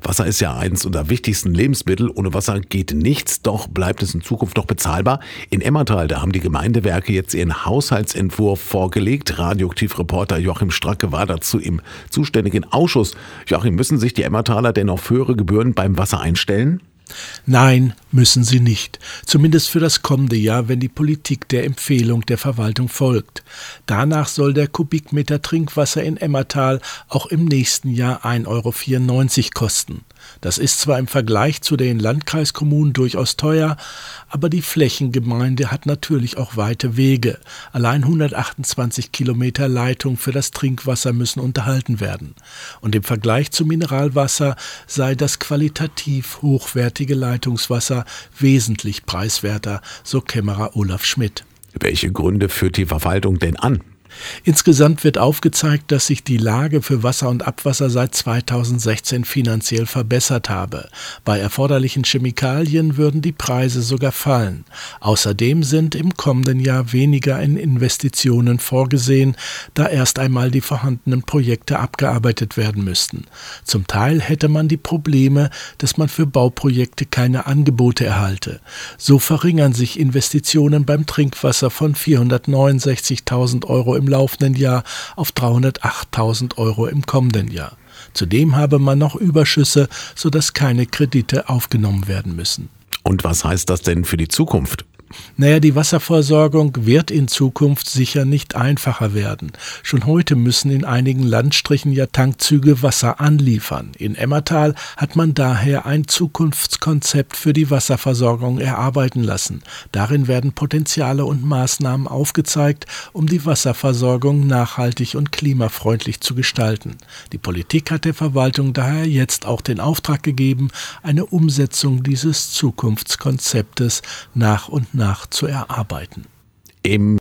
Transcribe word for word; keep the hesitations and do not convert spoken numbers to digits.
Wasser ist ja eines unserer wichtigsten Lebensmittel. Ohne Wasser geht nichts, doch bleibt es in Zukunft noch bezahlbar. In Emmertal, da haben die Gemeindewerke jetzt ihren Haushaltsentwurf vorgelegt. Radioaktivreporter Joachim Stracke war dazu im zuständigen Ausschuss. Joachim, müssen sich die Emmertaler denn auf höhere Gebühren beim Wasser einstellen? Nein, müssen sie nicht. Zumindest für das kommende Jahr, wenn die Politik der Empfehlung der Verwaltung folgt. Danach soll der Kubikmeter Trinkwasser in Emmertal auch im nächsten Jahr ein Euro vierundneunzig kosten. Das ist zwar im Vergleich zu den Landkreiskommunen durchaus teuer, aber die Flächengemeinde hat natürlich auch weite Wege. Allein hundertachtundzwanzig Kilometer Leitung für das Trinkwasser müssen unterhalten werden. Und im Vergleich zu Mineralwasser sei das qualitativ hochwertige Leitungswasser wesentlich preiswerter, so Kämmerer Olaf Schmidt. Welche Gründe führt die Verwaltung denn an? Insgesamt wird aufgezeigt, dass sich die Lage für Wasser und Abwasser seit zweitausendsechzehn finanziell verbessert habe. Bei erforderlichen Chemikalien würden die Preise sogar fallen. Außerdem sind im kommenden Jahr weniger in Investitionen vorgesehen, da erst einmal die vorhandenen Projekte abgearbeitet werden müssten. Zum Teil hätte man die Probleme, dass man für Bauprojekte keine Angebote erhalte. So verringern sich Investitionen beim Trinkwasser von vierhundertneunundsechzigtausend Euro im im laufenden Jahr auf dreihundertachttausend Euro im kommenden Jahr. Zudem habe man noch Überschüsse, sodass keine Kredite aufgenommen werden müssen. Und was heißt das denn für die Zukunft? Naja, die Wasserversorgung wird in Zukunft sicher nicht einfacher werden. Schon heute müssen in einigen Landstrichen ja Tankzüge Wasser anliefern. In Emmertal hat man daher ein Zukunftskonzept für die Wasserversorgung erarbeiten lassen. Darin werden Potenziale und Maßnahmen aufgezeigt, um die Wasserversorgung nachhaltig und klimafreundlich zu gestalten. Die Politik hat der Verwaltung daher jetzt auch den Auftrag gegeben, eine Umsetzung dieses Zukunftskonzeptes nach und nach zu erarbeiten. Im